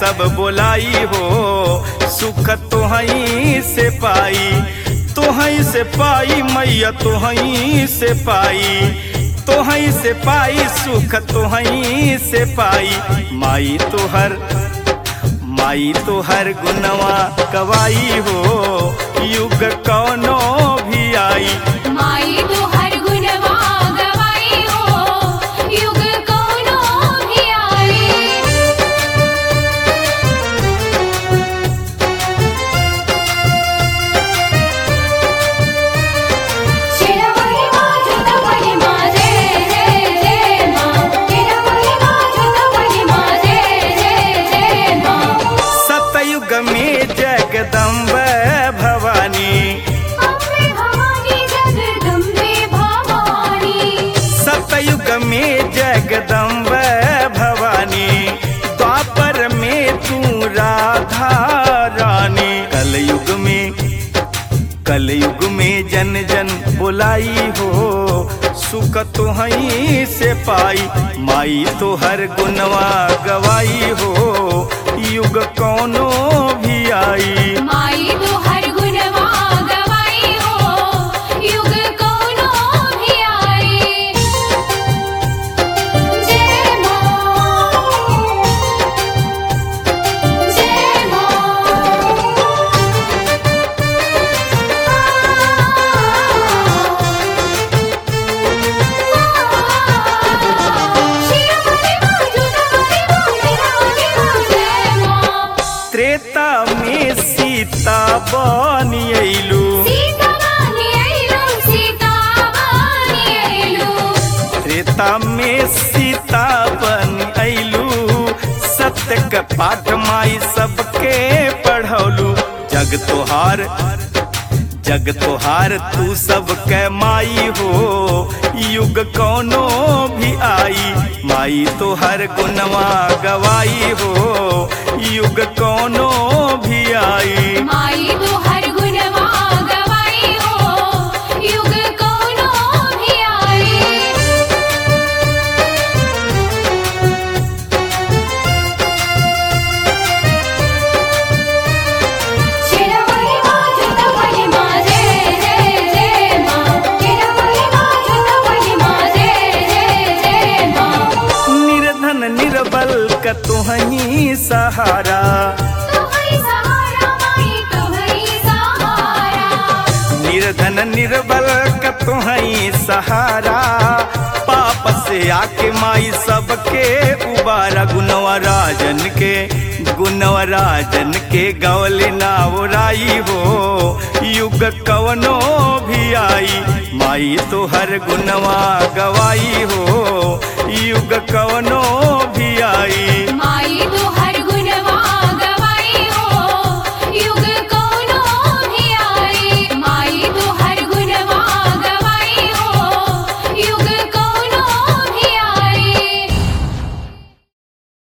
सब बोलाई हो। सुख तोहई से पाई, तोहई से पाई मैया, तोहई से पाई, तोहई से पाई सुख तोहई से पाई। माई तोहर गुनवा गवाई हो, युग कौनो भी आई। माई तोहर गुनवा गवाई हो, युग कौनो भी आई। शेरावाली माँ, जोतावाली माँ, जय जय जय माँ। शेरावाली माँ, जोतावाली माँ, जय जय जय माँ। सतयुग में जगदम्बा भवानी, अम्बे भवानी जगदम्बे भवानी। सतयुग में जगदम्बा भवानी, द्वापर में तू राधा रानी। कलयुग में जन जन बुलाई हो, सुख तुहई से पाई। माई तोहर गुनवा गवाई हो, युग कौनो भी आई। माई तोहर गुनवा गवाई हो, युग कौनो भी आई। जय माँ, जय माँ। त्रेता में सीता बनी अइलू, सीता बानी अइलू, सीता बानी अइलू। त्रेता में सीता बनी अइलू। सत्य का पाठ माई सबके पढ़ौलू। जग तोहार तू सबके माई हो, युग कौनो भी आई। माई तोहर गुनवा गवाई हो, युग कौनो भी आई। माई तोहर गुनवा गवाई हो, युग कौनो भी आई। शेरावाली माँ, जोतावाली माँ, जय जय जय माँ। शेरावाली माँ, जोतावाली माँ, जय जय जय माँ। निर्धन निर्बल का तुहही सहारा, तोहरी सहारा माई, तोहरी सहारा। निर्धन निर्बल का तुहही सहारा। पाप से आके माई सबके उबारा। गुनवा राजन के गवले नावराई हो, युग कवनो भी आई। माई तोहर गुनवा गवाई हो, युग कवनो भी आई।